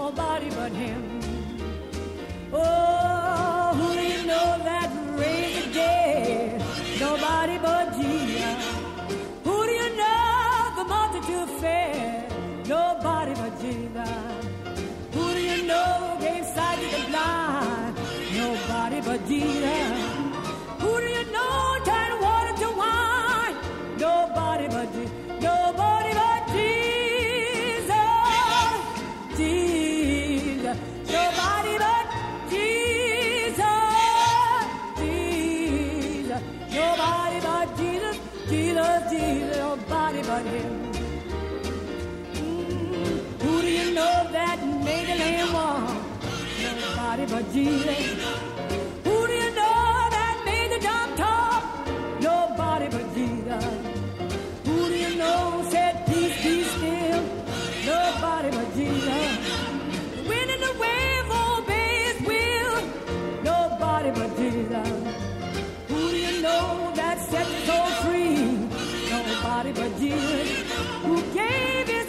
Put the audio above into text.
nobody but him. Oh, who do you know that raised the dead? Nobody but Jesus. Who do you know the multitude fed? Nobody but Jesus. Who do you know gave sight to the blind? Nobody but Jesus. Who do you know turned water to wine? Nobody but Jesus. Nobody but Jesus. Jesus. Nobody but Jesus. Jesus. Nobody but Jesus. Jesus, Jesus. Nobody but him. Who do you know that made the lame walk? Nobody but Jesus. Who do you know that made the dumb talk? Nobody but Jesus. Who do you know said peace be still? Nobody but Jesus. The wind and the wave obey his will. Nobody but Jesus. Who do you know that set the soul free? Nobody but Jesus. Who gave his